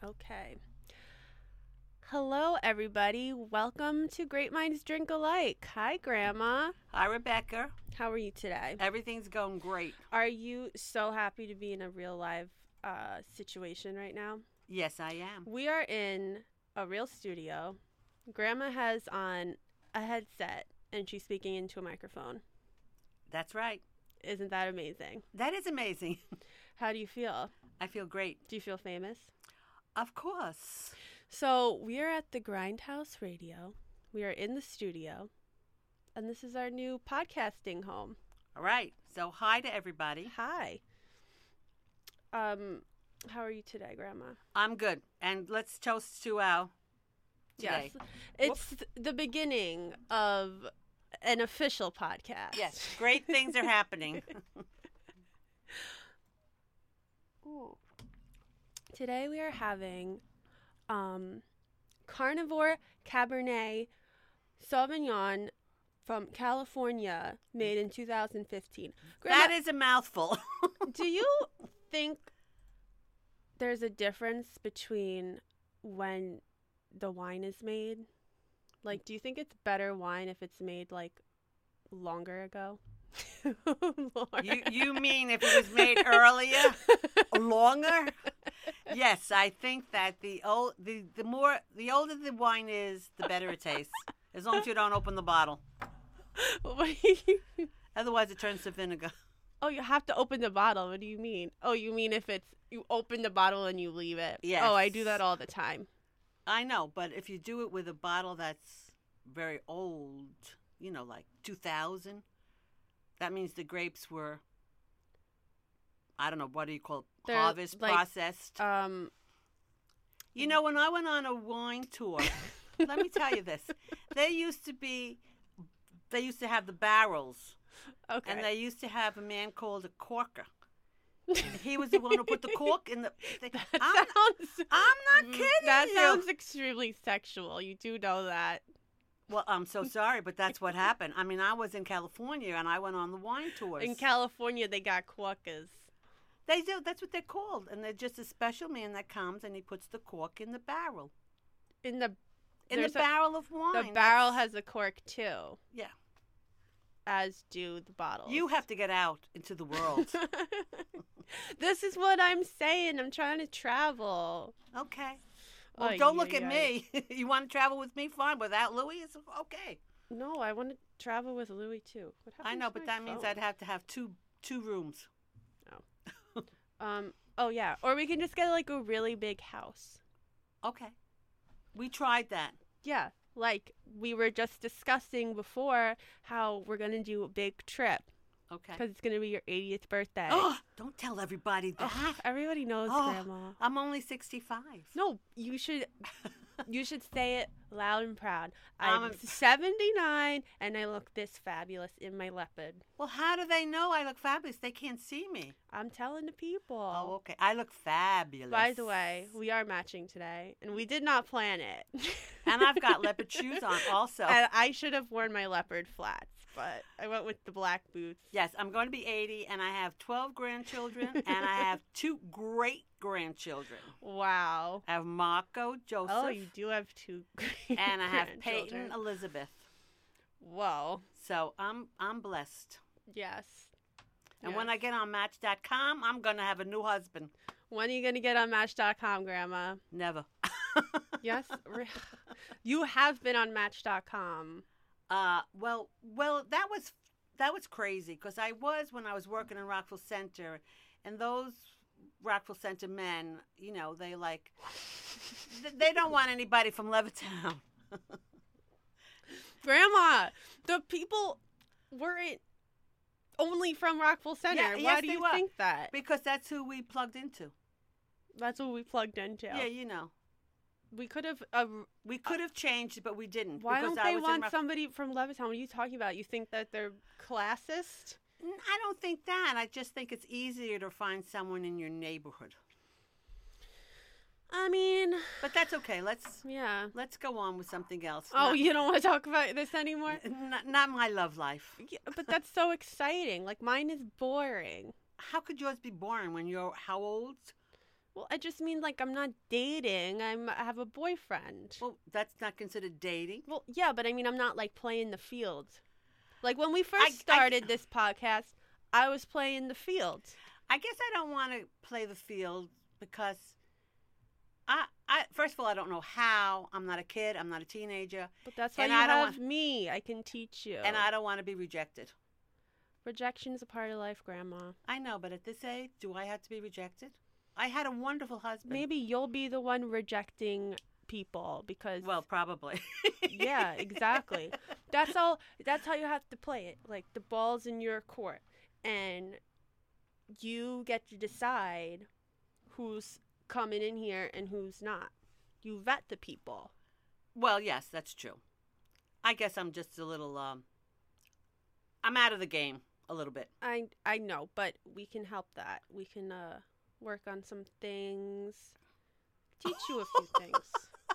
Okay. Hello, everybody. Welcome to Great Minds Drink Alike. Hi, Grandma. Hi, Rebecca. How are you today? Everything's going great. Are you so happy to be in a real live situation right now? Yes, I am. We are in a real studio. Grandma has on a headset and she's speaking into a microphone. That's right. Isn't that amazing? That is amazing. How do you feel? I feel great. Do you feel famous? Of course. So we are at the Grindhouse Radio. We are in the studio. And this is our new podcasting home. All right. So hi to everybody. Hi. How are you today, Grandma? I'm good. And let's toast to our today. Yes. It's the beginning of an official podcast. Yes. Great things are happening. Ooh. Today we are having Carnivore Cabernet Sauvignon from California, made in 2015. Grandma, That is a mouthful. do you think there's a difference between when the wine is made? Like, do you think it's better wine if it's made, like, longer ago? You mean if it was made earlier, longer? Yes, I think that the older the wine is, the better it tastes. As long as you don't open the bottle. Otherwise, it turns to vinegar. Oh, you have to open the bottle. What do you mean? Oh, you mean if you open the bottle and you leave it? Yes. Oh, I do that all the time. I know, but if you do it with a bottle that's very old, like 2000, that means the grapes were, I don't know, what do you call it? They're, Harvest, like, processed. When I went on a wine tour, let me tell you this. They used to have the barrels. Okay. And they used to have a man called a corker. He was the one who put the cork in the thing. I'm not kidding That you. sounds extremely sexual. You do know that. Well, I'm so sorry, but that's what happened. I mean, I was in California, and I went on the wine tours. In California, they got corkers. They do. That's what they're called. And they're just a special man that comes, and he puts the cork in the barrel. In the barrel of wine. The barrel has a cork, too. Yeah. As do the bottles. You have to get out into the world. This is what I'm saying. I'm trying to travel. Okay. Well, don't look at me. You want to travel with me? Fine. Without Louis, it's okay. No, I want to travel with Louis, too. I know, but that means I'd have to have two rooms. Oh, yeah. Or we can just get, like, a really big house. Okay. We tried that. Yeah. Like, we were just discussing before how we're going to do a big trip. Okay. Because it's going to be your 80th birthday. Oh, don't tell everybody that. Oh, everybody knows, Grandma. I'm only 65. No, you should say it loud and proud. I'm 79 and I look this fabulous in my leopard. Well, how do they know I look fabulous? They can't see me. I'm telling the people. Oh, okay. I look fabulous. By the way, we are matching today, and we did not plan it. And I've got leopard shoes on also. And I should have worn my leopard flats, but I went with the black boots. Yes, I'm going to be 80, and I have 12 grandchildren, and I have 2 great-grandchildren. Wow. I have Marco, Joseph. Oh, you do have 2 and I have Peyton, Elizabeth. Whoa. So I'm blessed. Yes. And when I get on Match.com, I'm going to have a new husband. When are you going to get on Match.com, Grandma? Never. Yes? You have been on Match.com. Well, that was crazy because I was when I was working in Rockville Center, and those Rockville Center men, they don't want anybody from Levittown. Grandma, the people weren't only from Rockville Center. Yeah, Why yes, do they you were. think that? Because that's who we plugged into. That's what we plugged into. Yeah, We could have. We could have changed, but we didn't. Why because don't they want somebody from Levittown? What are you talking about? You think that they're classist? I don't think that. I just think it's easier to find someone in your neighborhood. I mean, but that's okay. Let's go on with something else. Oh, you don't want to talk about this anymore? Not my love life. Yeah, but that's so exciting. Like, mine is boring. How could yours be boring when you're how old? Well, I just mean like I'm not dating. I have a boyfriend. Well, that's not considered dating. Well, yeah, but I mean I'm not like playing the field. Like when we first I- started this podcast, I was playing the field. I guess I don't want to play the field because first of all, I don't know how. I'm not a kid. I'm not a teenager. But that's why And you I don't have me. I can teach you. And I don't want to be rejected. Rejection is a part of life, Grandma. I know, but at this age, do I have to be rejected? I had a wonderful husband. Maybe you'll be the one rejecting people because Well, probably. yeah, exactly. That's all. That's how you have to play it. Like the ball's in your court, and you get to decide who's coming in here and who's not. You vet the people. Well, yes, that's true. I guess I'm just a little. I'm out of the game a little bit. I know, but we can help that. We can work on some things. Teach you a few things.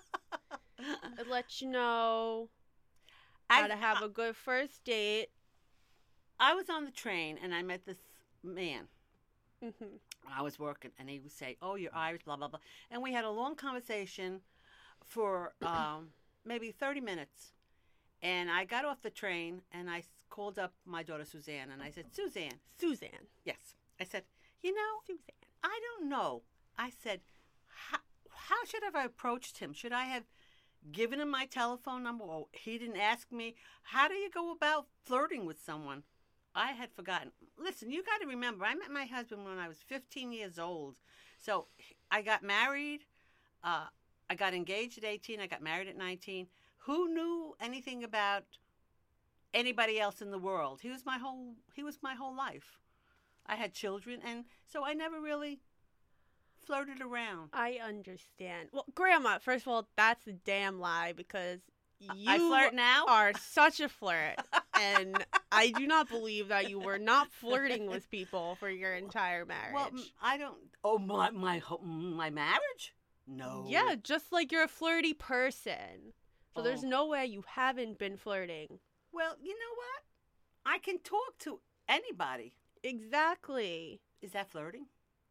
And let you know how to have a good first date. I was on the train and I met this man. Mm-hmm. I was working, and he would say, "Oh, you're Irish, blah blah blah," and we had a long conversation for maybe 30 minutes. And I got off the train, and I called up my daughter Suzanne, and I said, Suzanne. yes," I said, "You know, Suzanne. I don't know." I said, "How should I have approached him? Should I have given him my telephone number? Or he didn't ask me. How do you go about flirting with someone?" I had forgotten. Listen, you got to remember, I met my husband when I was 15 years old. So I got married. I got engaged at 18. I got married at 19. Who knew anything about anybody else in the world? He was my whole life. I had children, and so I never really flirted around. I understand. Well, Grandma, first of all, that's a damn lie because you I flirt now? are such a flirt. And I do not believe that you were not flirting with people for your entire marriage. Well, I don't. Oh, my marriage? No. Yeah, just like you're a flirty person. So there's Oh. no way you haven't been flirting. Well, you know what? I can talk to anybody. Exactly. Is that flirting?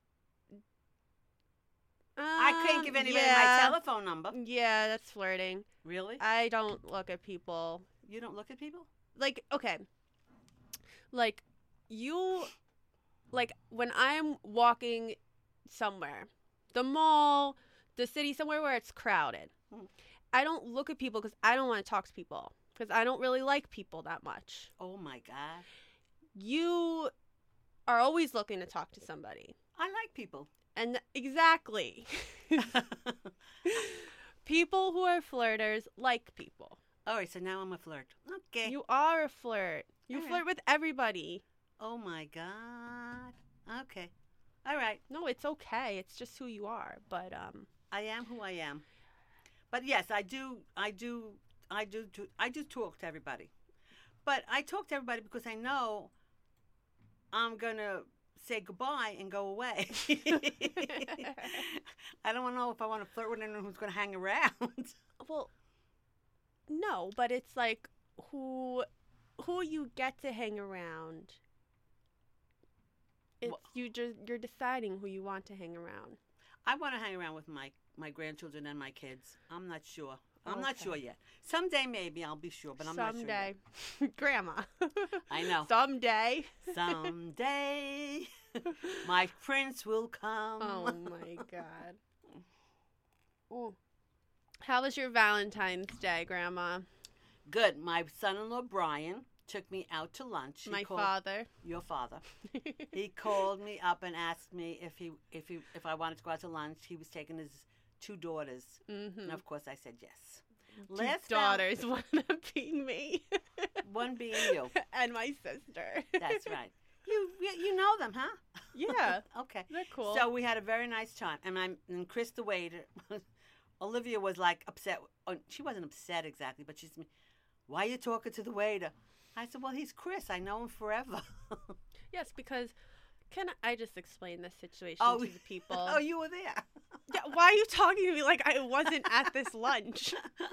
I can't give anybody my yeah. telephone number. Yeah, that's flirting. Really? I don't look at people. You don't look at people? Like, okay. Like, when I'm walking somewhere, the mall, the city, somewhere where it's crowded, I don't look at people because I don't want to talk to people because I don't really like people that much. Oh, my God. You are always looking to talk to somebody. I like people. And exactly. People who are flirters like people. All right, so now I'm a flirt. Okay. You are a flirt. You All right. flirt with everybody. Oh, my God. Okay. All right. No, it's okay. It's just who you are. But I am who I am. But yes, I do talk to everybody. But I talk to everybody because I know I'm going to say goodbye and go away. I don't want to know if I want to flirt with anyone who's going to hang around. well, no, but it's like who you get to hang around. It's Well- you're deciding who you want to hang around. I want to hang around with my grandchildren and my kids. I'm not sure. I'm not Okay. sure yet. Someday maybe I'll be sure, but I'm not sure yet. Someday. Grandma. I know. Someday. Someday my prince will come. Oh my God. Ooh. How was your Valentine's Day, Grandma? Good. My son-in-law Brian took me out to lunch. He My called- father. Your father. He called me up and asked me if I wanted to go out to lunch. He was taking his two daughters, Mm-hmm. and of course I said yes. Two daughters, one of them being me. One being you. And my sister. That's right. You know them, huh? Yeah. Okay. They're cool. So we had a very nice time, and Chris the waiter, Olivia was like upset. Oh, she wasn't upset exactly, but she's, "Why are you talking to the waiter?" I said, "Well, he's Chris. I know him forever." Yes, because can I just explain this situation Oh, to the people? Oh, you were there. Yeah, why are you talking to me like I wasn't at this lunch?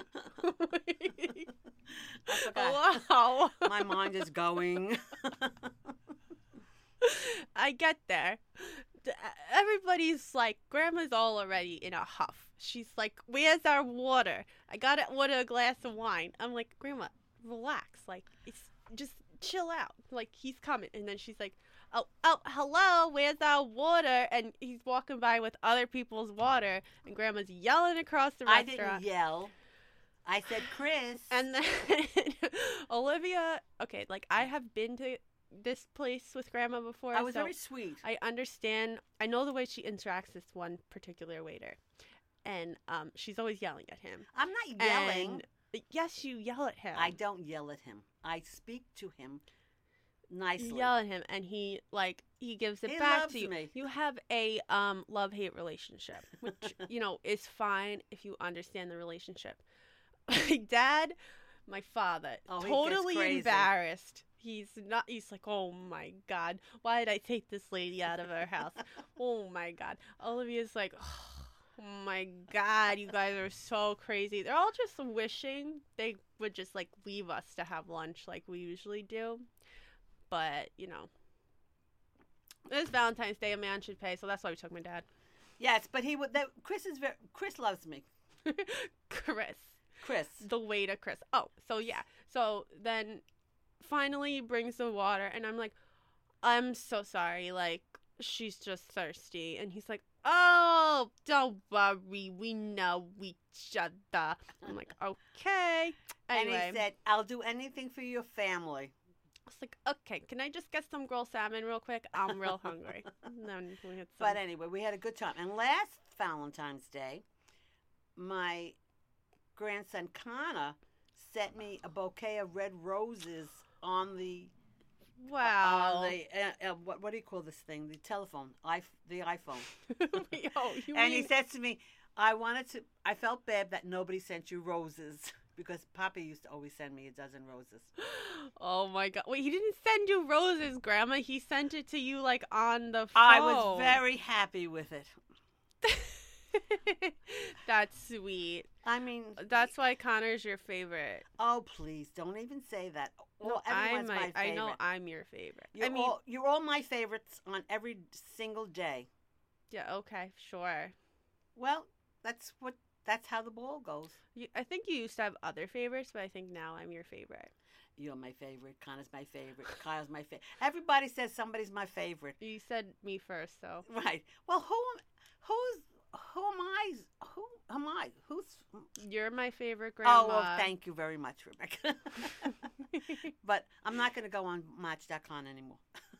I forgot. Wow. My mind is going. I get there. everybody's like, Grandma's all already in a huff. She's like, where's our water? I gotta order a glass of wine. I'm like, Grandma, relax. Like, it's just chill out. Like, he's coming. And then she's like, oh, hello, where's our water? And he's walking by with other people's water, and Grandma's yelling across the I restaurant. didn't yell. I said, Chris. And then Olivia, okay, like, I have been to this place with Grandma before. I was so very sweet. I understand. I know the way she interacts with one particular waiter. And she's always yelling at him. I'm not yelling. And, yes, you yell at him. I don't yell at him. I speak to him nicely. You yell at him, and he gives it He back loves to you. me. You have a love-hate relationship, which, is fine if you understand the relationship. My dad, my father, Oh, he gets totally crazy. embarrassed. He's like, oh my God, why did I take this lady out of our house? Oh my God. Olivia's like, oh my God, you guys are so crazy. They're all just wishing they would just like leave us to have lunch like we usually do. But, it's Valentine's Day, a man should pay, so that's why we took my dad. Yes, but he would. Chris loves me. Chris. The waiter, Chris. Oh, so yeah. So then finally he brings the water, and I'm like, I'm so sorry. Like, she's just thirsty. And he's like, oh, don't worry. We know each other. I'm like, okay. Anyway. And he said, I'll do anything for your family. I was like, okay, can I just get some grilled salmon real quick? I'm real hungry. And then we had some. But anyway, we had a good time. And last Valentine's Day, my grandson Connor sent me a bouquet of red roses on the wow. What do you call this thing? The telephone, the iPhone. And he said to me, I felt bad that nobody sent you roses. Because Papa used to always send me a dozen roses. Oh, my God. Wait, he didn't send you roses, Grandma. He sent it to you, like, on the phone. I was very happy with it. That's sweet. I mean... That's why Connor's your favorite. Oh, please. Don't even say that. No, everyone's my favorite. I know I'm your favorite. You're all my favorites on every single day. Yeah, okay, sure. Well, that's how the ball goes. I think you used to have other favorites, but I think now I'm your favorite. You're my favorite. Connor's my favorite. Kyle's my favorite. Everybody says somebody's my favorite. You said me first, so. Right. Well, who am I? Who's? You're my favorite, Grandma. Oh, well, thank you very much, Rebecca. But I'm not going to go on Match.com anymore.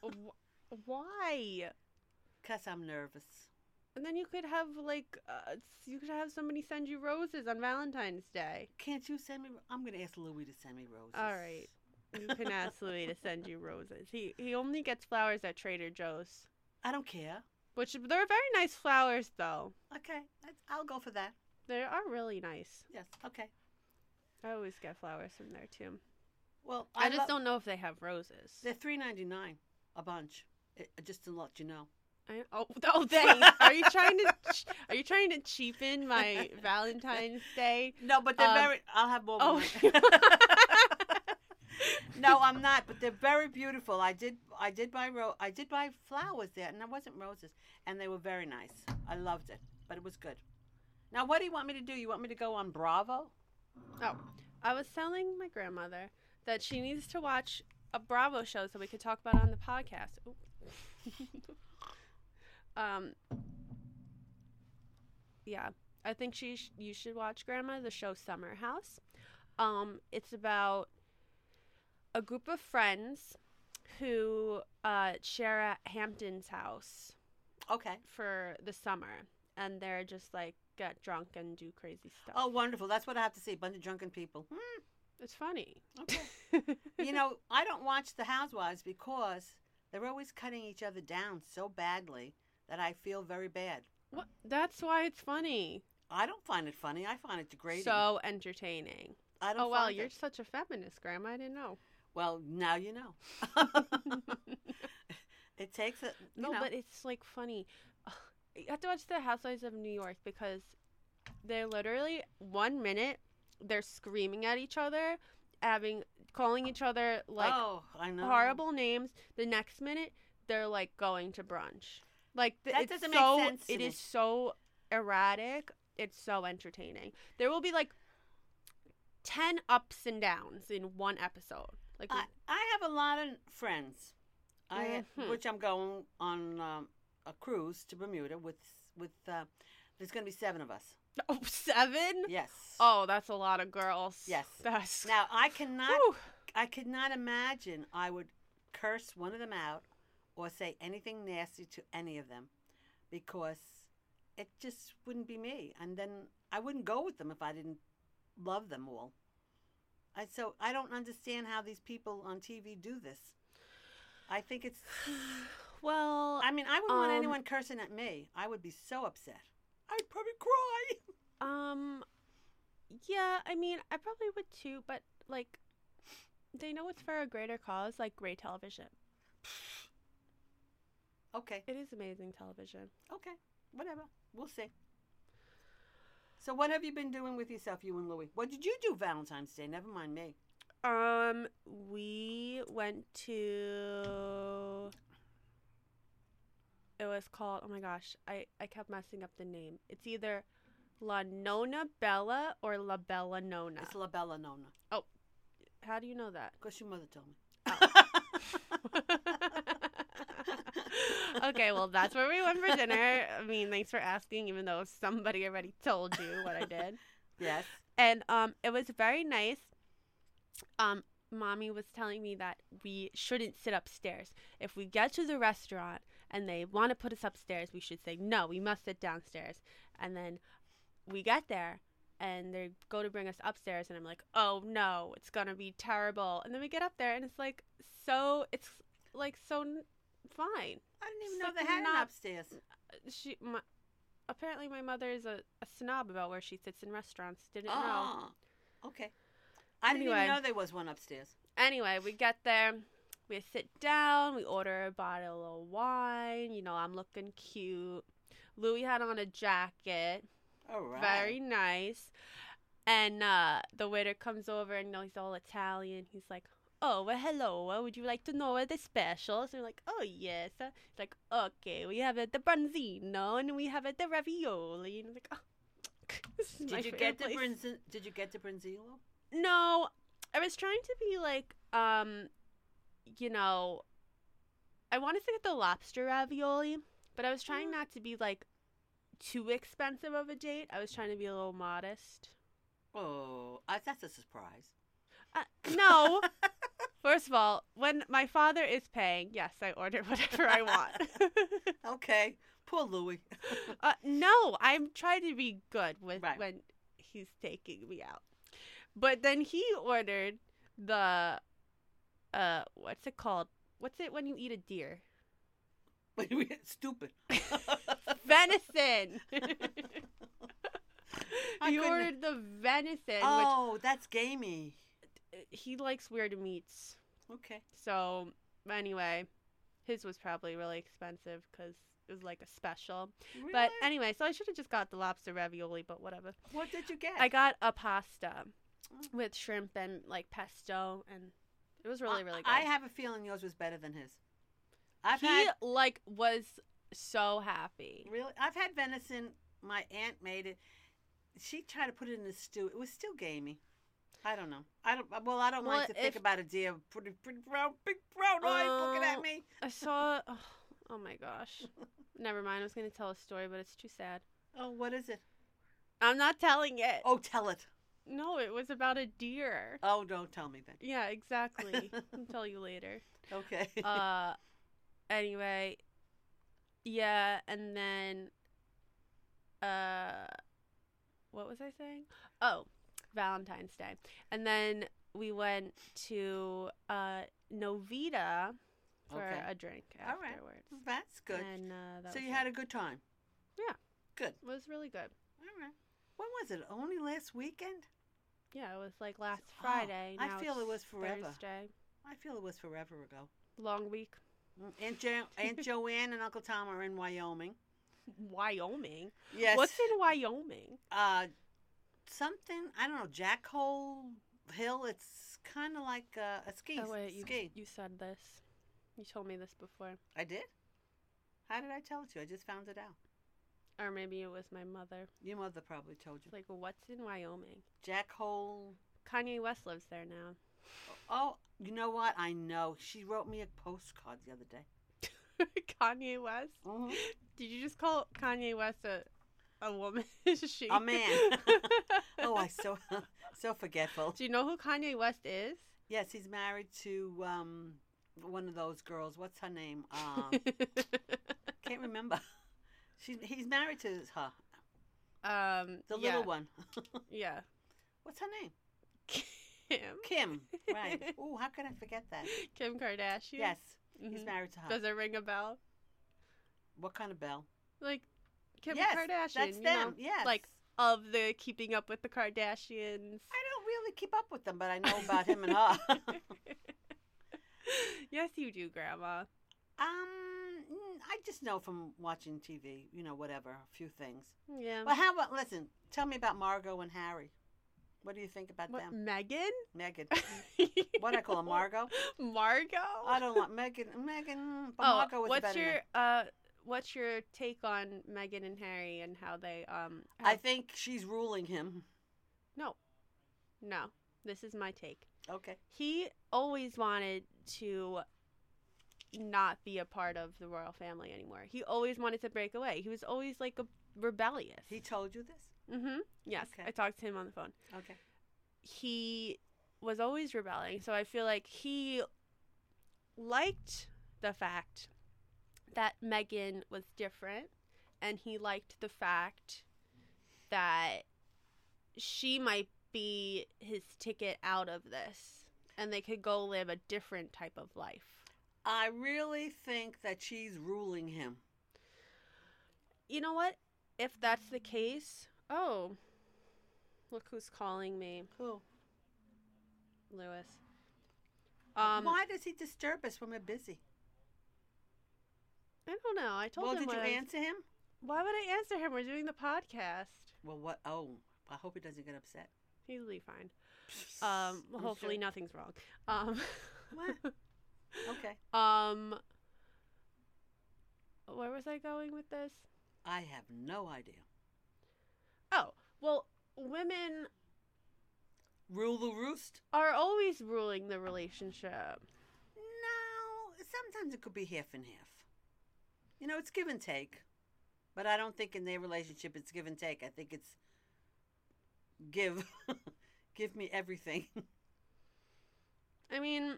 Why? Because I'm nervous. And then you could have, somebody send you roses on Valentine's Day. Can't you send me? I'm going to ask Louie to send me roses. All right. You can ask Louie to send you roses. He only gets flowers at Trader Joe's. I don't care. Which, they're very nice flowers, though. Okay. I'll go for that. They are really nice. Yes. Okay. I always get flowers from there, too. Well, I just don't know if they have roses. They're $3.99 a bunch, just to let you know. Thanks. Are you trying to cheapen my Valentine's Day? No, but they're very. I'll have more. Oh. No, I'm not. But they're very beautiful. I did buy flowers there, and it wasn't roses, and they were very nice. I loved it, but it was good. Now, what do you want me to do? You want me to go on Bravo? Oh, I was telling my grandmother that she needs to watch a Bravo show so we could talk about it on the podcast. Yeah, I think you should watch, Grandma, the show Summer House. It's about a group of friends who share a Hampton's house. Okay. For the summer, and they're just like get drunk and do crazy stuff. Oh, wonderful! That's what I have to see. A bunch of drunken people. It's funny. Okay. I don't watch the Housewives because they're always cutting each other down so badly that I feel very bad. What? That's why it's funny. I don't find it funny. I find it degrading. So entertaining. I don't. Oh wow, you're such a feminist, Grandma. I didn't know. Well, now you know. It takes a but it's like funny. You have to watch the Housewives of New York because they're literally 1 minute they're screaming at each other, calling each other like I know. horrible names. The next minute they're like going to brunch. Like That it's doesn't make so sense to it me. is so erratic. It's so entertaining. There will be like 10 ups and downs in one episode. Like I have a lot of friends, Mhm. which I'm going on a cruise to Bermuda with. There's going to be 7 of us. oh, 7? Yes. Oh, that's a lot of girls. Yes. That's Now I cannot. Whew. I could not imagine I would curse one of them out or say anything nasty to any of them, because it just wouldn't be me, and then I wouldn't go with them if I didn't love them all. So I don't understand how these people on TV do this. I think it's. Well, I mean, I wouldn't want Um, anyone cursing at me. I would be so upset. I'd probably cry. yeah, I mean, I probably would too, but like they know it's for a greater cause, like great television. Okay, It is amazing television. okay, whatever. We'll see. So what have you been doing with yourself, you and Louie? What did you do Valentine's Day? Never mind me. We went to. It was called. Oh my gosh, I kept messing up the name. It's either La Nona Bella or La Bella Nona. It's La Bella Nona, How do you know that? because your mother told me. Okay, well, that's where we went for dinner. I mean, thanks for asking, even though somebody already told you what I did. Yes. And it was very nice. Mommy was telling me that we shouldn't sit upstairs. If we get to the restaurant and they want to put us upstairs, we should say, no, we must sit downstairs. And then we get there and they go to bring us upstairs and I'm like, oh no, it's going to be terrible. And then we get up there and it's like so fine. I didn't even It's know like they had an not- upstairs. Apparently my mother is a snob about where she sits in restaurants. Didn't know. Oh, okay. I didn't Anyway. even know there was one upstairs. Anyway, we get there. We sit down. We order a bottle of wine. You know, I'm looking cute. Louis had on a jacket. All right. Very nice. And the waiter comes over and, you know, he's all Italian. He's like, oh, well, hello. Would you like to know what the specials? And we're like, oh, yes. He's like, okay, we have the branzino and we have the ravioli. And I'm like, oh, this is my Did you favorite get the place. Did you get the Brinzillo? No, I was trying to be like, you know, I wanted to get the lobster ravioli, but I was trying not to be like too expensive of a date. I was trying to be a little modest. Oh, that's a surprise. No. First of all, when my father is paying, yes, I order whatever I want. Okay. Poor Louis. No, I'm trying to be good with Right. when he's taking me out. But then he ordered the, what's it called? What's it when you eat a deer? Stupid. Venison. I He couldn't- ordered the venison, Oh, that's gamey. which he likes weird meats. Okay. So anyway, his was probably really expensive because it was like a special. Really? But anyway, so I should have just got the lobster ravioli, but whatever. What did you get? I got a pasta with shrimp and like pesto, and it was really, really good. I have a feeling yours was better than his. He like was so happy. Really? I've had venison. My aunt made it. She tried to put it in the stew. It was still gamey. I don't know. I don't Well, like to think if- about a deer. Pretty brown, big brown eyes looking at Oh. me. I saw. Oh my gosh. Never mind. I was gonna tell a story, but it's too sad. Oh, what is it? I'm not telling it. Oh, tell it. No, it was about a deer. Oh, don't tell me then. Yeah, exactly. I'll tell you later. Okay. Anyway, yeah, and then, what was I saying? Oh, Valentine's Day. And then we went to, Novita for Okay. a drink All right. afterwards. That's good. And, that So was you it. had a good time. Yeah. Good. It was really good. All right. When was it? Only last weekend? Yeah, it was like last Oh, Friday. I Now feel it it's was forever. Thursday. I feel it was forever ago. Long week. Aunt Joanne and Uncle Tom are in Wyoming. Wyoming? Yes. What's in Wyoming? Something, I don't know, Jackhole Hill. It's kind of like a ski. Oh, wait, ski. you said this. You told me this before. I did? How did I tell it to you? I just found it out. Or maybe it was my mother. Your mother probably told you. It's like, what's in Wyoming? Jack Hole. Kanye West lives there now. Oh, you know what? I know. She wrote me a postcard the other day. Kanye West? Mm-hmm. Did you just call Kanye West a woman? She? A man. Oh, I so forgetful. Do you know who Kanye West is? Yes, he's married to one of those girls. What's her name? Can't remember. He's married to her. The little one. Yeah. What's her name? Kim. Kim. Right. Oh, how could I forget that? Kim Kardashian. Yes, Mhm. he's married to her. Does it ring a bell? What kind of bell? Like Kim Yes, Kardashian. that's you them. know? Yes. Like of the Keeping Up with the Kardashians. I don't really keep up with them, but I know about him and her. Yes, you do, Grandma. I just know from watching TV, whatever, a few things. Yeah. Well, how about, listen, tell me about Margot and Harry. What do you think about What, them? Megan? Megan. What I call her, Margot? Margot? I don't want Megan, but Margot was a better name. What's your take on Meghan and Harry and how they I think she's ruling him. No. This is my take. Okay. He always wanted to not be a part of the royal family anymore. He always wanted to break away. He was always like a rebellious. He told you this? Mm-hmm. Yes. Okay. I talked to him on the phone. Okay. He was always rebelling, so I feel like he liked the fact that Meghan was different, and he liked the fact that she might be his ticket out of this, and they could go live a different type of life. I really think that she's ruling him. You know what? If that's the case, oh, look who's calling me. Who? Lewis. Why does he disturb us when we're busy? I don't know. I told Well, him. did you answer him? Why would I answer him? We're doing the podcast. Well, what? Oh, I hope he doesn't get upset. He'll be fine. You Hopefully sure? nothing's wrong. What? Okay. Where was I going with this? I have no idea. Oh, well, women Rule the roost? are always ruling the relationship. No. Sometimes it could be half and half. It's give and take. But I don't think in their relationship it's give and take. I think it's give. Give me everything. I mean,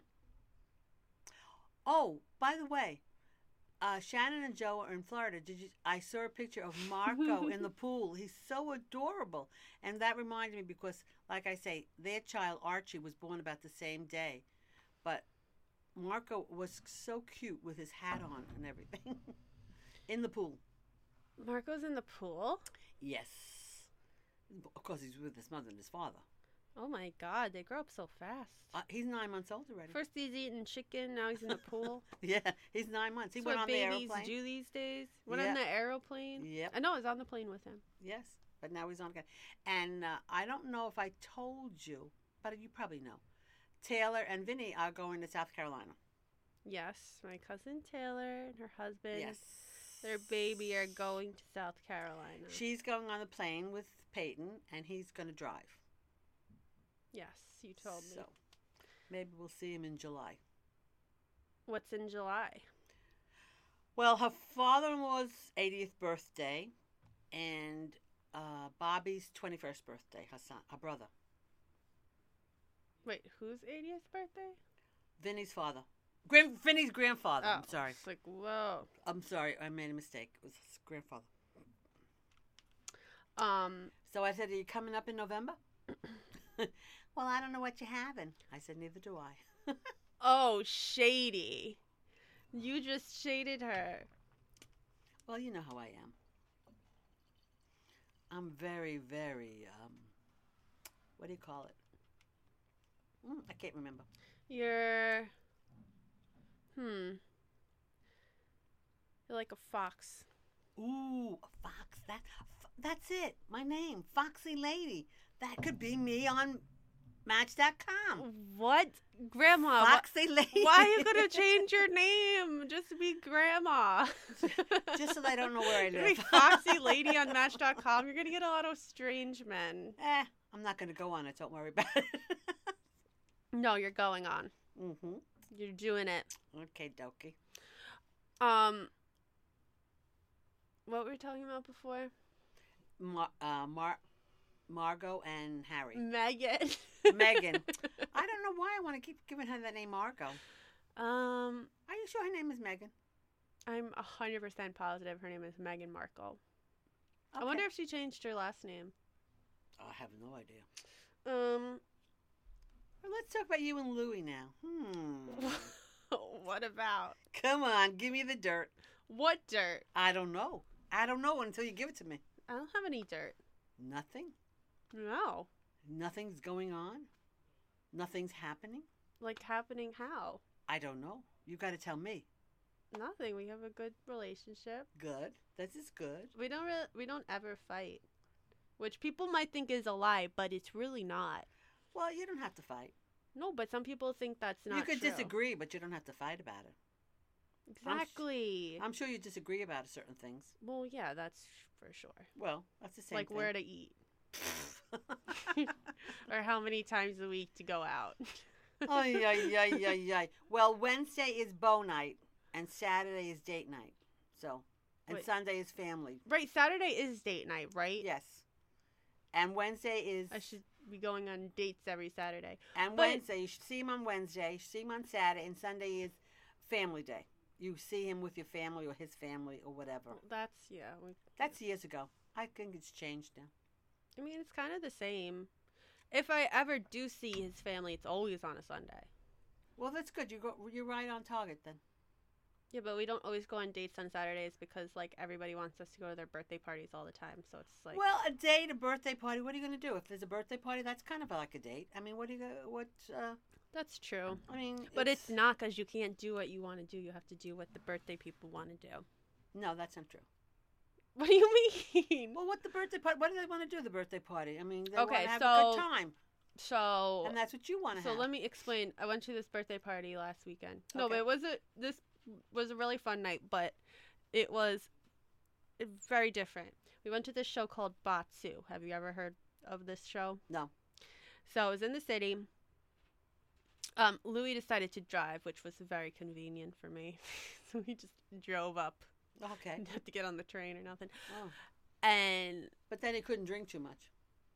Oh, by the way, Shannon and Joe are in Florida. I saw a picture of Marco in the pool. He's so adorable. And that reminded me because, like I say, their child, Archie, was born about the same day. But Marco was so cute with his hat on and everything. In the pool. Marco's in the pool? Yes. Of course, he's with his mother and his father. Oh my God, they grow up so fast. He's 9 months old already. First he's eating chicken, now he's in the pool. Yeah, he's 9 months. He That's went what on the babies airplane. do these days. Went Yeah. on the aeroplane. Yep. I know I was on the plane with him. Yes, but now he's on again. And I don't know if I told you, but you probably know. Taylor and Vinny are going to South Carolina. Yes, my cousin Taylor and her husband, Yes. their baby are going to South Carolina. She's going on the plane with Peyton, and he's going to drive. Yes, you told me. So maybe we'll see him in July. What's in July? Well, her father-in-law's 80th birthday, and Bobby's 21st birthday. Her brother. Wait, whose 80th birthday? Vinny's father. Vinny's grandfather. I'm sorry. It's like, whoa. I'm sorry. I made a mistake. It was his grandfather. So I said, are you coming up in November? Well, I don't know what you're having. I said, neither do I. Oh, shady. You just shaded her. Well, you know how I am. I'm very, very, what do you call it? I can't remember. You're like a fox. Ooh, a fox. That's it. My name, Foxy Lady. That could be me on Match.com. What? Grandma, Foxy lady. why are you going to change your name? Just be Grandma. Just so they don't know where I You're gonna be live. Foxy Lady on Match.com. You're going to get a lot of strange men. I'm not going to go on it. Don't worry about it. No, you're going on. Mm-hmm. You're doing it. Okay, dokie. What were we talking about before? Margot and Harry. Megan. Megan. I don't know why I want to keep giving her that name Margot. Are you sure her name is Megan? I'm 100% positive her name is Meghan Markle. Okay. I wonder if she changed her last name. I have no idea. Um, Well, let's talk about you and Louie now. What about? Come on, give me the dirt. What dirt? I don't know. I don't know until you give it to me. I don't have any dirt. Nothing? No. Nothing's going on? Nothing's happening? Like happening how? I don't know. You got to tell me. Nothing. We have a good relationship. Good. This is good. We don't ever fight. Which people might think is a lie, but it's really not. Well, you don't have to fight. No, but some people think that's not You could true. disagree, but you don't have to fight about it. Exactly. I'm sure you disagree about certain things. Well, yeah, that's for sure. Well, that's the same Like thing. where to eat. Or how many times a week to go out. Ay, ay, ay, ay, ay. Well, Wednesday is bow night, and Saturday is date night. So, and Wait. Sunday is family. Right, Saturday is date night, right? Yes. And Wednesday is... I should be going on dates every Saturday. And But- Wednesday, you should see him on Wednesday, you should see him on Saturday, and Sunday is family day. You see him with your family or his family or whatever. That's, yeah. That's years ago. I think it's changed now. I mean, it's kind of the same. If I ever do see his family, it's always on a Sunday. Well, that's good. You're right on target then. Yeah, but we don't always go on dates on Saturdays because, like, everybody wants us to go to their birthday parties all the time. So it's like... Well, a date, a birthday party, what are you going to do? If there's a birthday party, that's kind of like a date. I mean, That's true. I mean... But it's not because you can't do what you want to do. You have to do what the birthday people want to do. No, that's not true. What do you mean? Well, what do they want to do, the birthday party? I mean, they Okay, want to have a so- good time. So... And that's what you want to So have. let me explain. I went to this birthday party last weekend. No, Okay. but this was a really fun night, but it was very different. We went to this show called Batsu. Have you ever heard of this show? No. So I was in the city. Louis decided to drive, which was very convenient for me. So we just drove up. Okay. Didn't have to get on the train or nothing. Oh. And But then he couldn't drink too much.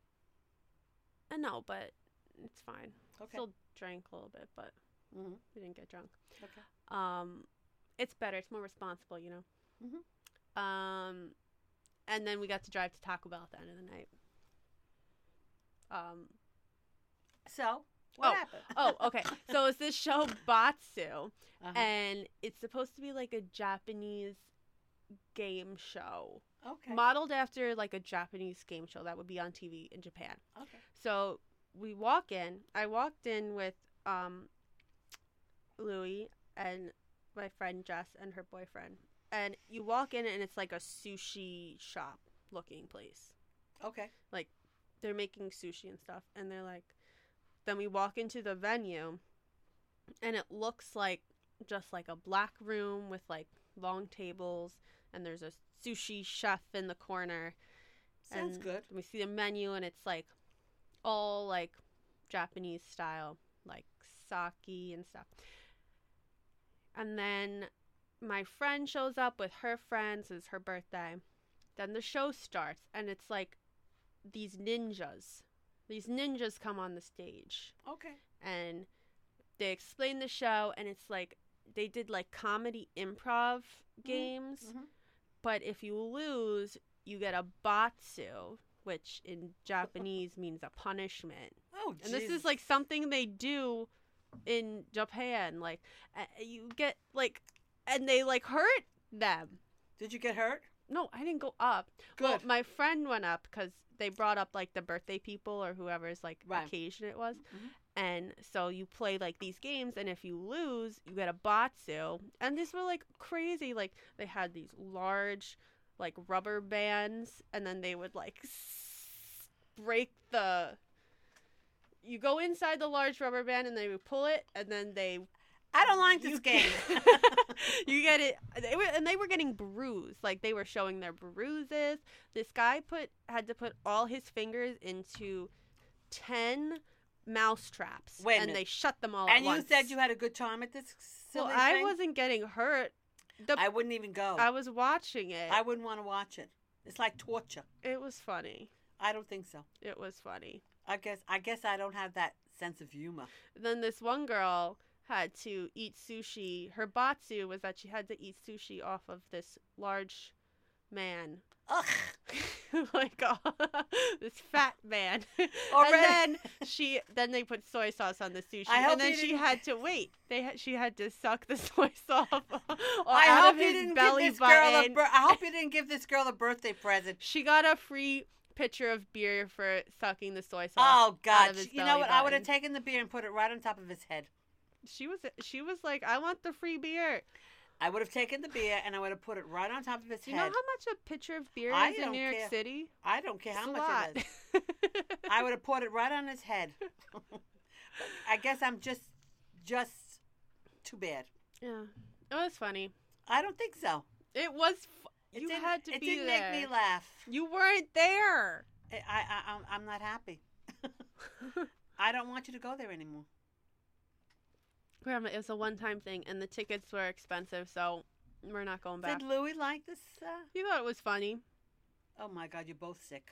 no, but it's fine. Okay. Still drank a little bit, but Mm-hmm. we didn't get drunk. Okay. It's better. It's more responsible, you know. Mhm. And then we got to drive to Taco Bell at the end of the night. So, what happened? Oh, okay. So it's this show Batsu, Uh-huh. and it's supposed to be like a Japanese game show, Okay. modeled after like a Japanese game show that would be on TV in Japan. Okay. So we walk in. I walked in with Louie and my friend Jess and her boyfriend. And you walk in and it's like a sushi shop looking place. Okay. They're making sushi and stuff. And they're like, then we walk into the venue and it looks like just like a black room with like long tables. And there's a sushi chef in the corner. Sounds And good. we see the menu and it's like all like Japanese style, like sake and stuff. And then my friend shows up with her friends. It's her birthday. Then the show starts and it's like these ninjas. These ninjas come on the stage Okay. and they explain the show, and it's like they did like comedy improv games. Mhm. But if you lose, you get a batsu, which in Japanese means a punishment. Oh, And this is like something they do in Japan. Like you get like, and they like hurt them. Did you get hurt? No, I didn't go up. Good. Well, my friend went up because they brought up like the birthday people or whoever's like Right. occasion it was. Mhm. And so you play like these games, and if you lose, you get a batsu. And these were like crazy. Like they had these large like rubber bands, and then they would like break the you go inside the large rubber band and then you pull it and then I don't like this game. you get it. They were getting bruised. Like they were showing their bruises. This guy had to put all his fingers into 10 mouse traps. Wait a and minute. they shut them all at And once. you said you had a good time at this silly Well, I thing? wasn't getting hurt. I wouldn't even go. I was watching it. I wouldn't want to watch it. It's like torture. It was funny. I don't think so. It was funny. I guess I don't have that sense of humor. Then this one girl had to eat sushi. Her batsu was that she had to eat sushi off of this large man. Ugh. Like this fat man. Already. And then they put soy sauce on the sushi. I hope And then you she didn't- had to wait. She had to suck the soy sauce I out hope of you his didn't belly give this girl button. I hope you didn't give this girl a birthday present. She got a free pitcher of beer for sucking the soy sauce. Oh out God! of his You know belly what? I would have button. taken the beer and put it right on top of his head. She was like, I want the free beer. I would have taken the beer and I would have put it right on top of his Do you know head. how much a pitcher of beer I is in don't New York care. City? I don't care how It's a much lot. it is. I would have put it right on his head. I guess I'm just too bad. Yeah, it was funny. I don't think so. It was. It You didn't- had to it be didn't there. make me laugh. You weren't there. I'm not happy. I don't want you to go there anymore. Grandma, it was a one-time thing, and the tickets were expensive, so we're not going back. Did Louis like this? You thought it was funny. Oh my God, you're both sick.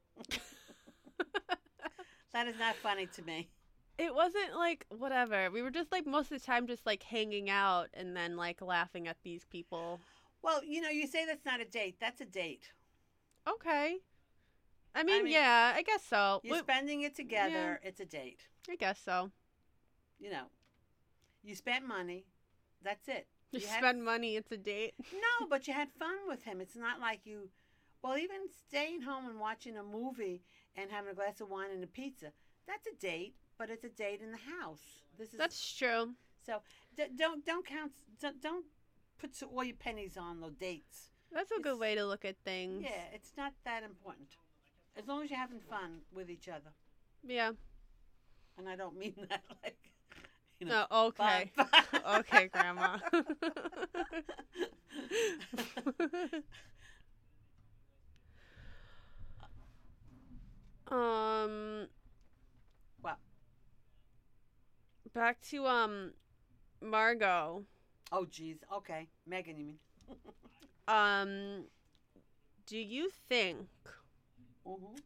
That is not funny to me. It wasn't like whatever. We were just like most of the time just like hanging out and then like laughing at these people. Well, you say that's not a date. That's a date. Okay. I mean, mean, yeah, I guess so. You're spending it together. It's a date. I guess so. You spent money. That's it. You had- spend money, it's a date. No, but you had fun with him. It's not like you. Well, even staying home and watching a movie and having a glass of wine and a pizza. That's a date, but it's a date in the house. That's true. So don't count. Don't put all your pennies on the dates. That's a good It's- way to look at things. Yeah, it's not that important. As long as you're having fun with each other. Yeah. And I don't mean that like, No, okay. fun. Okay, Grandma. What? Back to Margot. Oh, geez. Okay. Megan, you mean? Do you think Mm-hmm.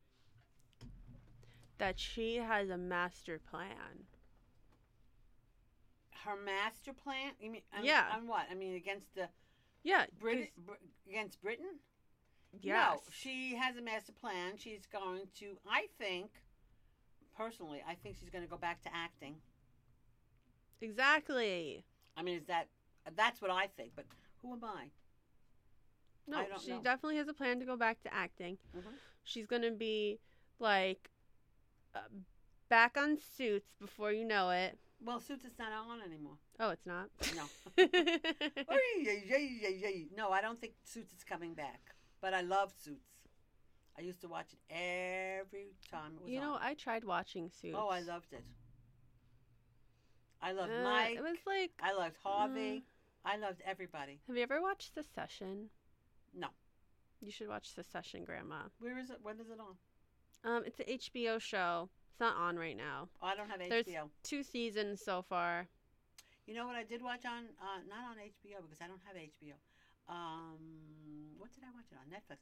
that she has a master plan? Her master plan? You mean? Yeah. On what? I mean, against the Yeah. against Britain? Yes. No, she has a master plan. She's going to. I think she's going to go back to acting. Exactly. I mean, that's what I think. But who am I? No, I don't she know. definitely has a plan to go back to acting. Mhm. She's going to be like back on Suits before you know it. Well, Suits is not on anymore. Oh, it's not. No. No, I don't think Suits is coming back. But I love Suits. I used to watch it every time it was You know, on. I tried watching Suits. Oh, I loved it. I loved Uh, Mike. It was like, I loved Harvey. I loved everybody. have you ever watched Succession? No. You should watch Succession, Grandma. Where is it? When is it on? It's an HBO show. It's not on right now. Oh, I don't have There's HBO. 2 seasons so far. You know what I did watch on? Not on HBO because I don't have HBO. What did I watch it on? Netflix.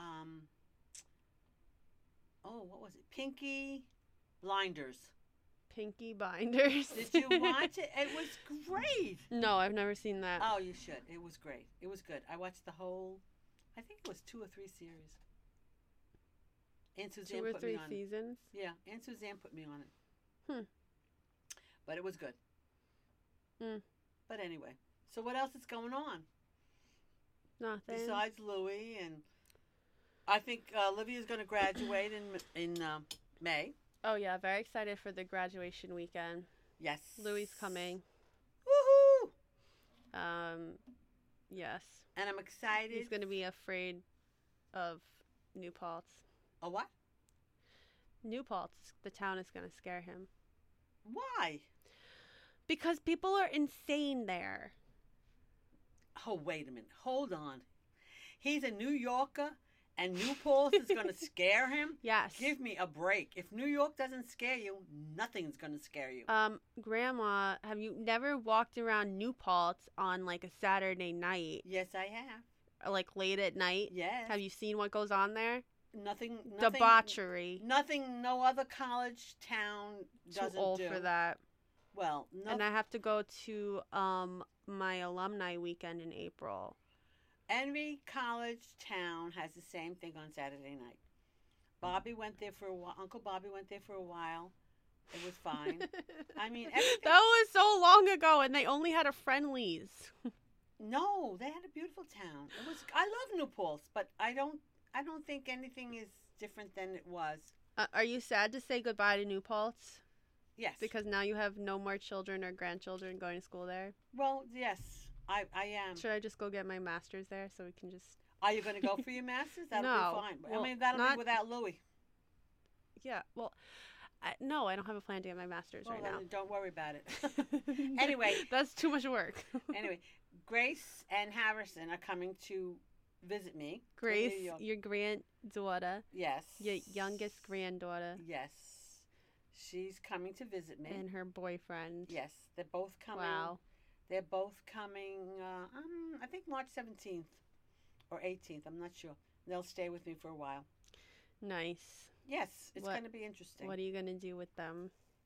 What was it? Pinky Blinders. Pinky Binders. Did you watch it? It was great. No, I've never seen that. Oh, you should. It was great. It was good. I watched the whole. I think it was 2 or 3 series. Aunt Suzanne 2 or put 3 me on it. seasons. Yeah, Aunt Suzanne put me on it. But it was good. Hmm. But anyway, so what else is going on Nothing. besides Louis? And I think Olivia's going to graduate in May. Oh yeah, very excited for the graduation weekend. Yes. Louis coming. Woohoo! Yes. And I'm excited. He's gonna be afraid of New Paltz. A what? New Paltz, the town is going to scare him. Why? Because people are insane there. Oh, wait a minute. Hold on. He's a New Yorker and New Paltz is going to scare him? Yes. Give me a break. If New York doesn't scare you, nothing's going to scare you. Grandma, have you never walked around New Paltz on like a Saturday night? Yes, I have. Like late at night? Yes. Have you seen what goes on there? Nothing. Debauchery. Nothing. No other college town doesn't Too old do. for that. Well, no. And I have to go to my alumni weekend in April. Every college town has the same thing on Saturday night. Bobby went there for a while. Uncle Bobby went there for a while. It was fine. I mean, everything. That was so long ago, and they only had a Friendlies. No, they had a beautiful town. It was. I love New Paltz, but I don't think anything is different than it was. Are you sad to say goodbye to New Paltz? Yes. Because now you have no more children or grandchildren going to school there? Well, yes, I am. Should I just go get my master's there so we can just... Are you going to go for your master's? That'll No. be fine. Well, I mean, that'll be without Louis. Yeah, well, no, I don't have a plan to get my master's Well, right now. then don't worry about it. Anyway. That's too much work. Anyway, Grace and Harrison are coming to visit me. Grace, in New York. your granddaughter. Yes. Your youngest granddaughter. Yes. She's coming to visit me. And her boyfriend. Yes, they're both coming. Wow. They're both coming, I think March 17th or 18th. I'm not sure. They'll stay with me for a while. Nice. Yes, it's going to be interesting. What are you going to do with them?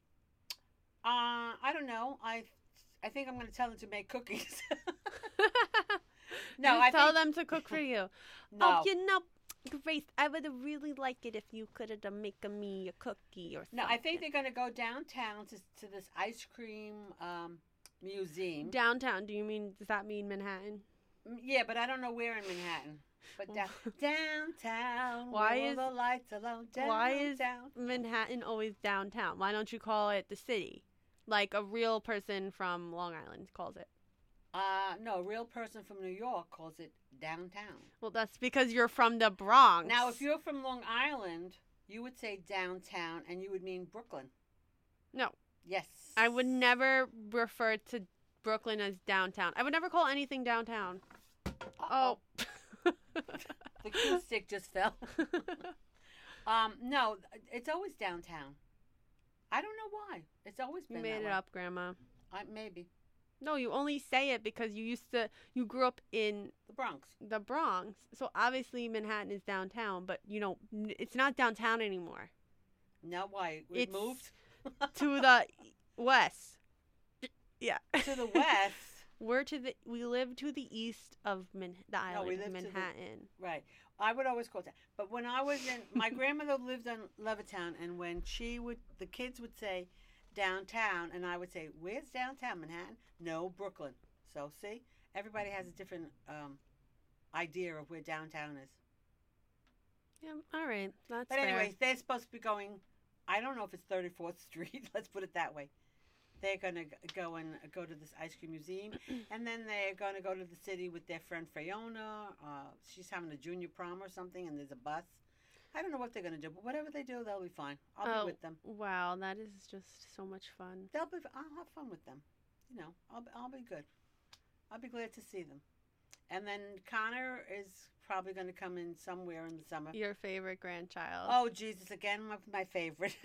I don't know. I think I'm going to tell them to make cookies. No, I tell them to cook for you. No. Oh, you know, Grace, I would have really liked it if you could have made me a cookie or something. No, I think they're going to go downtown to this ice cream museum. Downtown? Does that mean Manhattan? Yeah, but I don't know where in Manhattan. But downtown, why where is the lights alone? Downtown. Why is Manhattan always downtown? Why don't you call it the city, like a real person from Long Island calls it? No, a real person from New York calls it downtown. Well, that's because you're from the Bronx. Now, if you're from Long Island, you would say downtown, and you would mean Brooklyn. No. Yes. I would never refer to Brooklyn as downtown. I would never call anything downtown. Uh-oh. The cue stick just fell. No, it's always downtown. I don't know why. It's always been You made that it way. up, Grandma. Maybe. No, you only say it because you grew up in The Bronx. So obviously Manhattan is downtown, but it's not downtown anymore. Now why? It's Moved? to the west. Yeah. To the west? We live to the east of the island we of live to the- Manhattan. Right. I would always call it that. But when I was my grandmother lived in Levittown, and when the kids would say downtown, and I would say, where's downtown, Manhattan? No, Brooklyn. So, see? Everybody has a different idea of where downtown is. Yeah, all right. That's But fair. anyways, they're supposed to be going, I don't know if it's 34th Street. Let's put it that way. They're going to go to this ice cream museum, and then they're going to go to the city with their friend Fiona. She's having a junior prom or something, and there's a bus. I don't know what they're going to do, but whatever they do, they'll be fine. I'll be with them. Wow, that is just so much fun. I'll have fun with them. I'll be good. I'll be glad to see them. And then Connor is probably going to come in somewhere in the summer. Your favorite grandchild. Oh, Jesus, again, my favorite.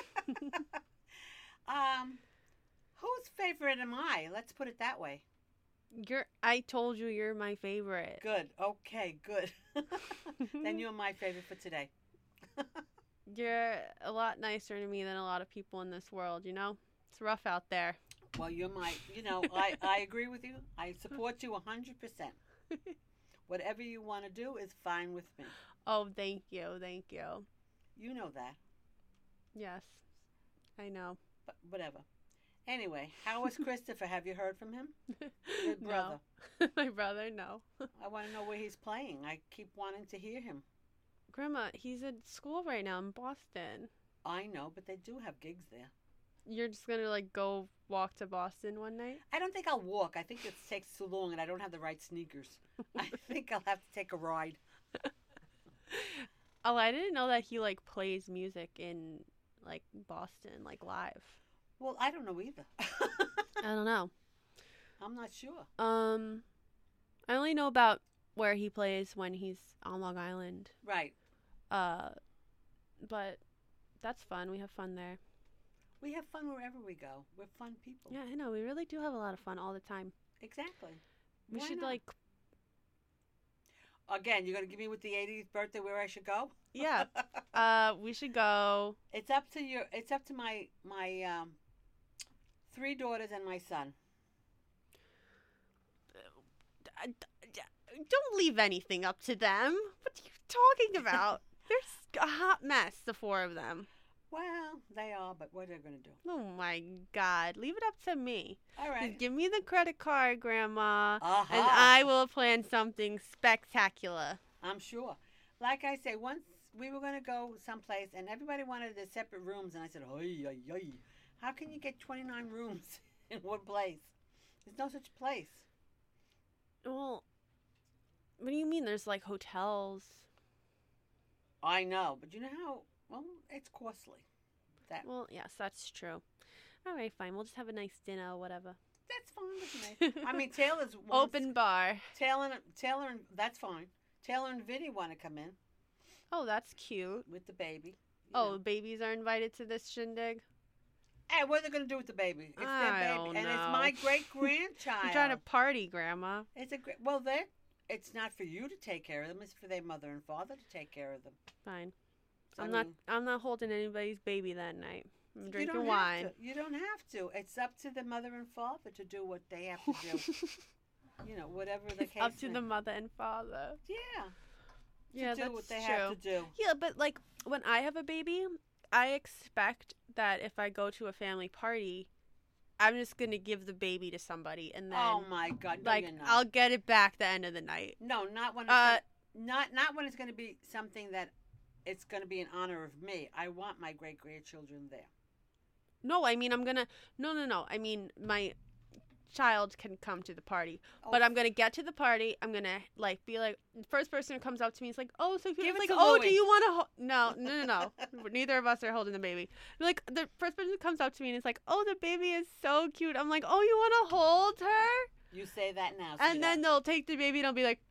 Whose favorite am I? Let's put it that way. I told you you're my favorite. Good. Okay, good. Then you're my favorite for today. You're a lot nicer to me than a lot of people in this world, It's rough out there. Well, you're I agree with you. I support you 100%. Whatever you want to do is fine with me. Oh, thank you. Thank you. You know that. Yes, I know. But whatever. Anyway, how is Christopher? Have you heard from him? Your brother. No. My brother, no. I want to know where he's playing. I keep wanting to hear him. Grandma, he's at school right now in Boston. I know, but they do have gigs there. You're just going to, go walk to Boston one night? I don't think I'll walk. I think it takes too long, and I don't have the right sneakers. I think I'll have to take a ride. Oh, I didn't know that he like plays music in like Boston, like live. Well, I don't know either. I don't know. I'm not sure. I only know about where he plays when he's on Long Island. Right. Uh, but that's fun. We have fun there. We have fun wherever we go. We're fun people. Yeah, I know. We really do have a lot of fun all the time. Exactly. We Why should not? like, Again, you're gonna give me with the 80th birthday where I should go? yeah. We should go. It's up to your. It's up to my 3 daughters and my son. Don't leave anything up to them. What are you talking about? They're a hot mess, the 4 of them. Well, they are, but what are they gonna do? Oh my God. Leave it up to me. All Just right. give me the credit card, Grandma, Uh-huh. and I will plan something spectacular. I'm sure. Like I say, once we were gonna go someplace, and everybody wanted their separate rooms, and I said, "Oy, oy, oy. How can you get 29 rooms in one place? There's no such place." Well, what do you mean? There's like hotels. I know, but you know how? Well, it's costly. Well, yes, that's true. All right, fine. We'll just have a nice dinner or whatever. That's fine with me. I mean, Taylor's Open bar. Taylor, and that's fine. Taylor and Vinny want to come in Oh, that's cute. with the baby. Oh, babies are invited to this shindig? Hey, what are they gonna do with the baby? It's their I baby, don't and it's know. my great grandchild. I'm trying to party, Grandma. It's a great. Well, they. It's not for you to take care of them. It's for their mother and father to take care of them. Fine. I I'm mean, not holding anybody's baby that night. I'm you drinking don't wine. Have to. You don't have to. It's up to the mother and father to do what they have to do. You know, whatever the case. Up to may- the mother and father. Yeah. Yeah, do that's what they true. have to do. Yeah, but like when I have a baby, I expect that if I go to a family party, I'm just gonna give the baby to somebody, and then Oh my God! No, like you're not. I'll get it back the end of the night. No, not when. Not when it's going to be something that it's going to be in honor of me. I want my great grandchildren there. No, I mean I'm gonna no. I mean my child can come to the party, Oh, but I'm gonna get to the party. I'm gonna like be like the first person who comes up to me is like, oh, so Give it's it like, to oh, Louie. do you want to? No. Neither of us are holding the baby. Like the first person who comes up to me and is like, oh, the baby is so cute. I'm like, oh, you want to hold her? You say that now. And then sweetheart. they'll take the baby and I'll be like,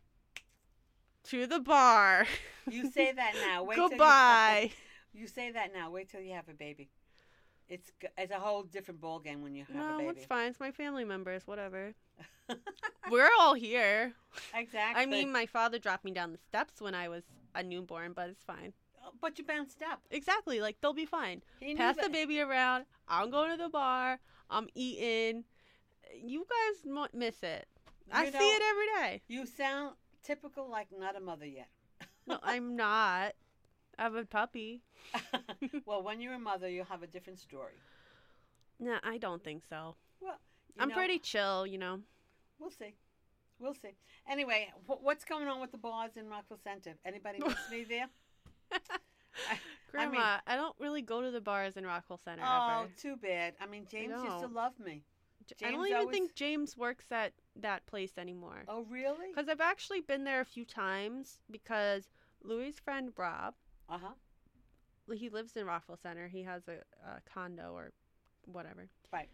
to the bar. You say that now. Wait till Goodbye. you say that now. Wait till you have a baby. It's a whole different ball game when you have No, a baby. it's fine. It's my family members. Whatever. We're all here. Exactly. I mean, my father dropped me down the steps when I was a newborn, but it's fine. But you bounced up. Exactly. Like, they'll be fine. He knew Pass the that- baby around. I'm going to the bar. I'm eating. You guys miss it. I You see know- it every day. You sound typical, like not a mother yet. No, I'm not. I have a puppy. Well, when you're a mother, you'll have a different story. No, I don't think so. Well, you I'm know, pretty chill, you know. We'll see. We'll see. Anyway, what's going on with the bars in Rockville Center? Anybody miss me there? Grandma, I don't really go to the bars in Rockville Center Oh, ever. too bad. I mean, James used to know. love me. I don't James even always- think James works at that place anymore. Oh, really? Because I've actually been there a few times because Louis' friend Rob, Uh-huh. he lives in Rockville Center. He has a condo or whatever. Right.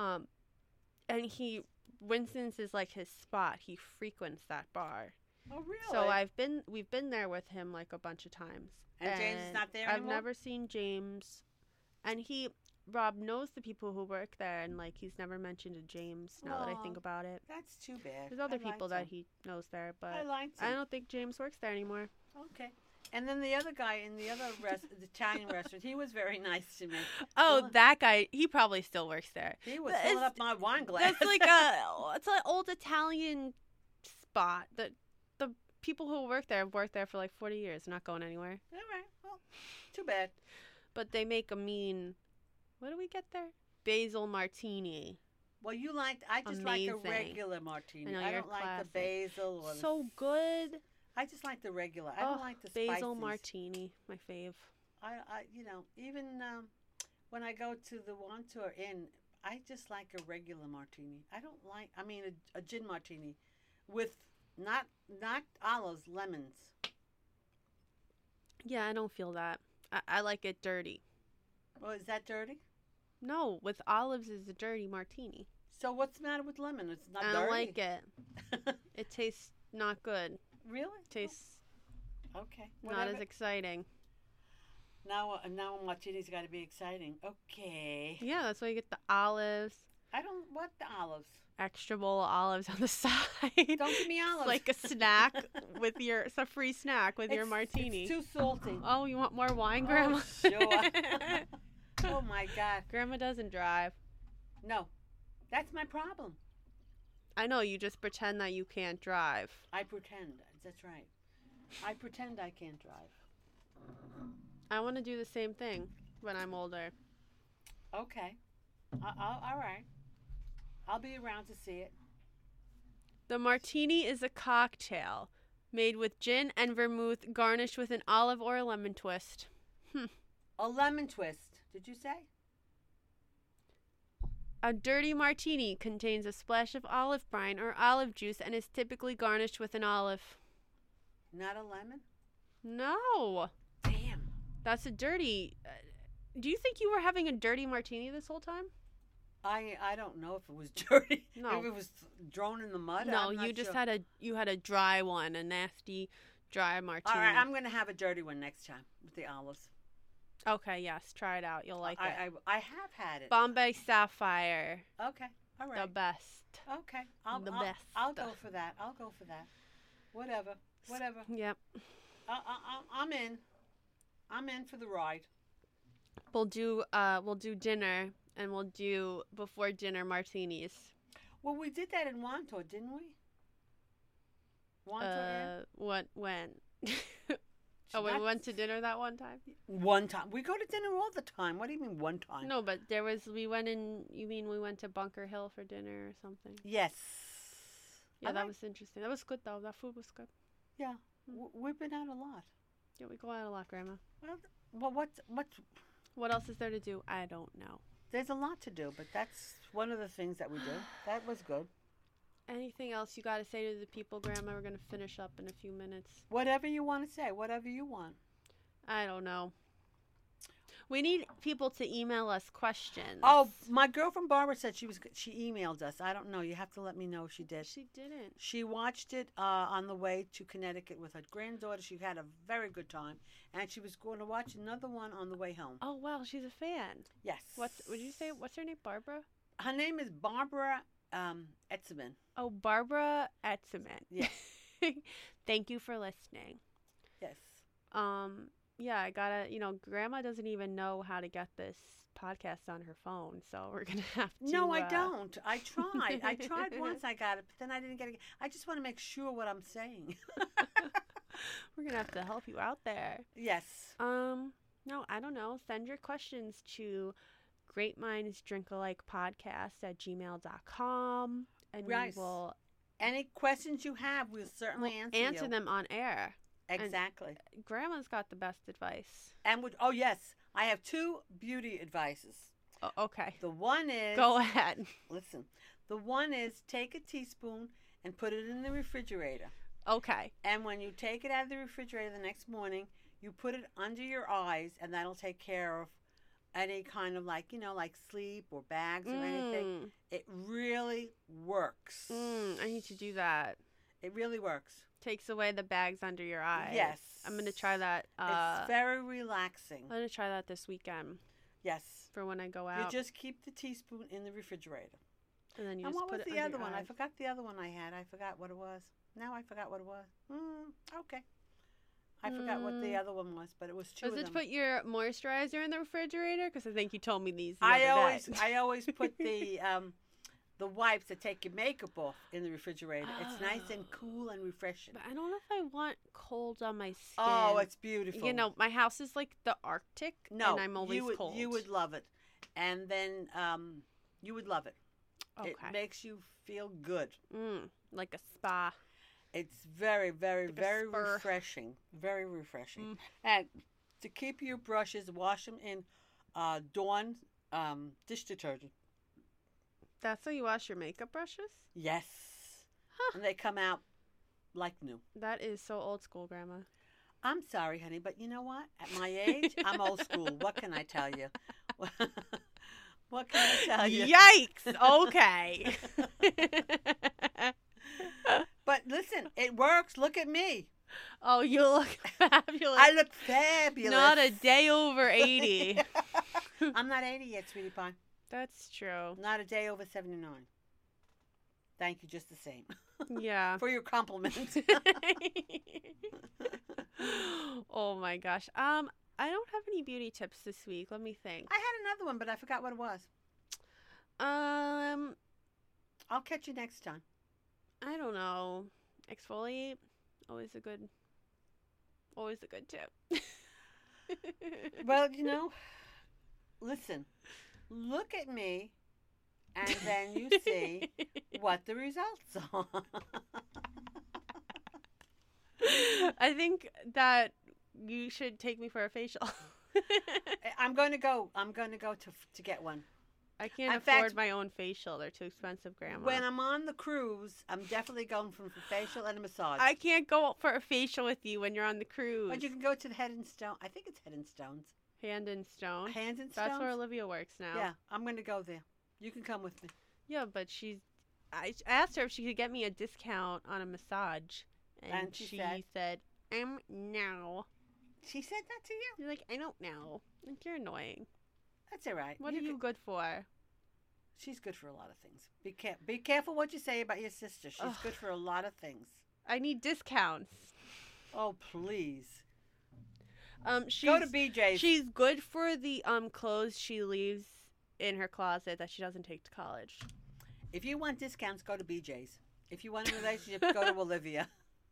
And Winston's is like his spot. He frequents that bar. Oh, really? So we've been there with him like a bunch of times. And James is not there I've anymore? never seen James. And Rob knows the people who work there, and like he's never mentioned to James now that I think Aw. about it. That's too bad. There's other I people liked that him. he knows there, but I liked I him. don't think James works there anymore. Okay. And then the other guy in the other the Italian restaurant, he was very nice to me. Oh, Well, that guy, he probably still works there. He was But filling it's- up my wine glass. That's like it's an old Italian spot that the people who work there have worked there for like 40 years. They're not going anywhere. All right. Well, too bad. But they make a mean, what do we get there? Basil martini. Well, I just like a Amazing. regular martini. I know, I you're don't like the classic. basil or So good. I just like the regular. I don't like the basil spices. martini, my fave. Even when I go to the Wantour Inn, I just like a regular martini. I don't like. I mean, a gin martini with not olives, lemons. Yeah, I don't feel that. I like it dirty. Well, is that dirty? No, with olives is a dirty martini. So what's the matter with lemon? It's not I dirty. don't like it. It tastes not good. Really? Tastes Okay. not Whatever. as exciting. Now a martini's got to be exciting. Okay. Yeah, that's why you get the olives. I don't want the olives. Extra bowl of olives on the side. Don't give me olives. It's like a snack with your. It's a free snack with your It's- martini. It's too salty. Oh, you want more wine, Grandma? Oh, sure. Oh my God. Grandma doesn't drive. No, that's my problem. I know, you just pretend that you can't drive. I pretend. That's right. I pretend I can't drive. I want to do the same thing when I'm older. Okay. All right. I'll be around to see it. The martini is a cocktail made with gin and vermouth garnished with an olive or a lemon twist. A lemon twist. Did you say? A dirty martini contains a splash of olive brine or olive juice and is typically garnished with an olive. Not a lemon? No, Damn. that's a dirty. Do you think you were having a dirty martini this whole time? I don't know if it was dirty. No. If it was thrown in the mud. No, I'm not you just sure. had a dry one, a nasty dry martini. All right, I'm going to have a dirty one next time with the olives. Okay, yes, try it out. You'll like it. I have had it. Bombay Sapphire, Okay. All right. the best. Okay. The best. I'll go for that. I'll go for that. Whatever. Yep. I'm in. I'm in for the ride. We'll do dinner and we'll do before dinner martinis. Well, we did that in Wantor, didn't we? Wantor Inn? When? Oh, we went to dinner that one time? One time. We go to dinner all the time. What do you mean one time? No, but we went to Bunker Hill for dinner or something? Yes. Yeah, I that like- was interesting. That was good though. That food was good. Yeah. We've been out a lot. Yeah, we go out a lot, Grandma. Well, what's What else is there to do? I don't know. there's a lot to do, but that's one of the things that we do. That was good. Anything else you got to say to the people, Grandma? We're going to finish up in a few minutes. Whatever you want to say, whatever you want. I don't know. We need people to email us questions. Oh, my girlfriend Barbara said she emailed us. I don't know. You have to let me know if she did. She didn't. She watched it on the way to Connecticut with her granddaughter. She had a very good time, and she was going to watch another one on the way home. Oh, wow. She's a fan. Yes. Would you say, what's her name? Barbara? Her name is Barbara Etzeman. Oh, Barbara Etzeman. Yes. Thank you for listening. Yes. Yeah, I gotta, Grandma doesn't even know how to get this podcast on her phone, so we're gonna have to. No, I don't. I tried. I tried once. I got it, but then I didn't get it. I just want to make sure what I'm saying. We're gonna have to help you out there. Yes. No, I don't know. Send your questions to greatmindsdrinkalike@gmail.com, and Right. we will Any questions you have, we'll certainly answer you. them on air. Exactly. Grandma's got the best advice. And oh yes, I have 2 beauty advices. Oh, okay. The one is Go ahead. Listen. The one is take a teaspoon and put it in the refrigerator. Okay. And when you take it out of the refrigerator the next morning, you put it under your eyes, and that'll take care of any kind of like sleep or bags or anything. It really works. I need to do that. It really works. Takes away the bags under your eyes. Yes. I'm going to try that. It's very relaxing. I'm going to try that this weekend Yes. for when I go You out. just keep the teaspoon in the refrigerator. and then you And just what put was it the under other your one? I eyes. forgot the other one I had. I forgot what it was. Now I forgot what it was. Okay. I forgot what the other one was, but it was 2 Was of it them. to put your moisturizer in the refrigerator? Because I think you told me these the I other always day. I always put the wipes that take your makeup off in the refrigerator. It's nice and cool and refreshing. But I don't know if I want cold on my skin. Oh, it's beautiful. My house is like the Arctic, no, and I'm always cold. You would love it, and then you would love it. Okay. It makes you feel good. Like a spa. It's very, very, Like a very spur. refreshing. Very refreshing. And to keep your brushes, wash them in Dawn dish detergent. That's how you wash your makeup brushes? Yes. And they come out like new. That is so old school, Grandma. I'm sorry, honey, but you know what? At my age, I'm old school. What can I tell you? What can I tell you? Yikes. Okay. But listen, it works. Look at me. Oh, you look fabulous. I look fabulous. Not a day over 80. I'm not 80 yet, sweetie pie. That's true. Not a day over 79. Thank you just the same. Yeah. For your compliment. Oh my gosh. I don't have any beauty tips this week. Let me think. I had another one, but I forgot what it was. I'll catch you next time. I don't know. Exfoliate. Always a good tip. Well, listen, look at me, and then you see what the results are. I think that you should take me for a facial. I'm going to go to get one. I can't In afford fact, my own facial. They're too expensive, Grandma. When I'm on the cruise, I'm definitely going for a facial and a massage. I can't go for a facial with you when you're on the cruise. But you can go to the Head and Stone. I think it's Head and Stones. Hand and Stone. Hands and Stones? That's where Olivia works now. Yeah, I'm going to go there. You can come with me. Yeah, but I asked her if she could get me a discount on a massage. And she said, no. She said that to you? You're like, I don't know. Like, you're annoying. That's all right. What are you good for? She's good for a lot of things. Be careful what you say about your sister. She's good for a lot of things. I need discounts. Oh, please. Go to BJ's. She's good for the clothes she leaves in her closet that she doesn't take to college. If you want discounts, go to BJ's. If you want a relationship, go to Olivia.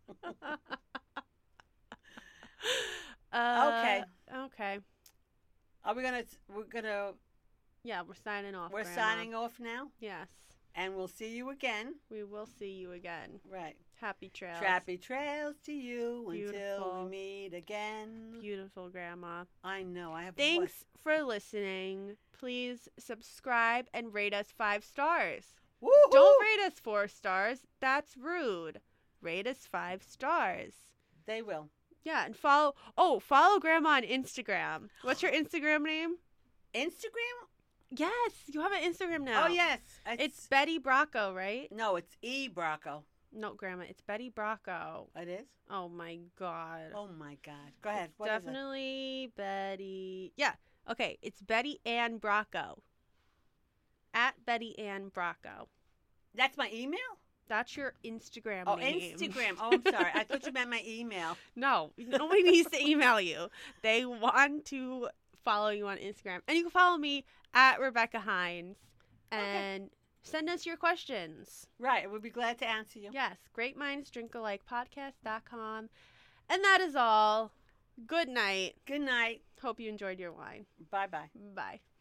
Okay. Okay. Are we're gonna Yeah, we're signing off. We're Grandma. signing off now? Yes. And we'll see you again. We will see you again. Right. Happy trails. Happy trails to you Beautiful. until we meet again. Beautiful, Grandma. I know. I have. Thanks for listening. Please subscribe and rate us 5 stars. Woo-hoo! Don't rate us 4 stars. That's rude. Rate us 5 stars. They will. Yeah, and follow Grandma on Instagram. What's your Instagram name? Instagram? Yes, you have an Instagram now. Oh, yes. It's Betty Bracco, right? No, it's E. Bracco. No, Grandma, it's Betty Bracco. It is? Oh, my God. Oh, my God. Go ahead. It's what is it? definitely Betty. Yeah, okay. It's Betty Ann Bracco. At Betty Ann Bracco. That's my email? That's your Instagram Oh, name. Instagram. Oh, I'm sorry. I thought you meant my email. No, nobody needs to email you. They want to follow you on Instagram. And you can follow me at Rebecca Hines and send us your questions. Right. We'll be glad to answer you. Yes, greatmindsdrinkalike.podcast.com. And that is all. Good night. Good night. Hope you enjoyed your wine. Bye-bye. Bye.